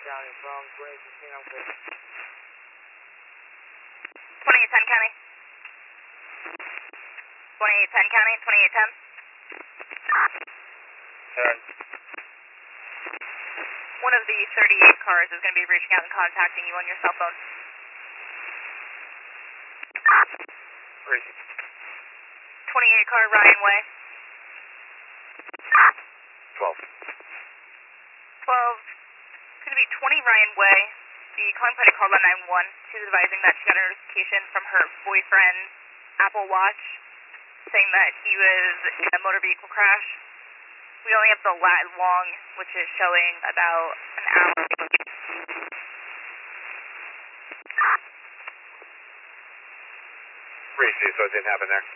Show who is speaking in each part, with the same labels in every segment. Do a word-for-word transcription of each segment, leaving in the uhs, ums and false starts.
Speaker 1: County from twenty sixteen, I'm clear.
Speaker 2: twenty-eight ten County. twenty-eight ten County, twenty-eight ten.
Speaker 1: ten.
Speaker 2: One of the thirty-eight cars is going to be reaching out and contacting you on your cell phone.
Speaker 1: Where is he?
Speaker 2: twenty-eight car, Ryan Way.
Speaker 1: twelve.
Speaker 2: twelve. It's going to be twenty Ryan Way. The calling party called on nine one. She's advising that she got a notification from her boyfriend's Apple Watch saying that he was in a motor vehicle crash. We only have the lat long, which is showing about an hour.
Speaker 1: Where is he? So it didn't happen there?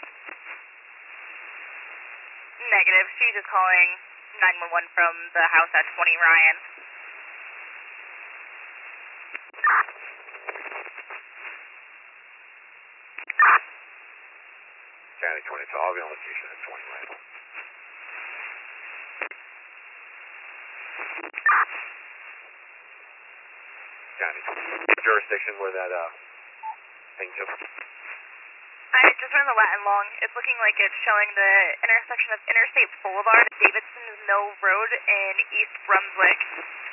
Speaker 2: Negative. She's just calling nine one one from the house at twenty Ryan.
Speaker 1: County twenty, so I'll be on location at twenty right now. County, jurisdiction where that uh thing just...
Speaker 2: I just ran the Latin long. It's looking like it's showing the intersection of Interstate Boulevard and Davidson Mill Road in East Brunswick.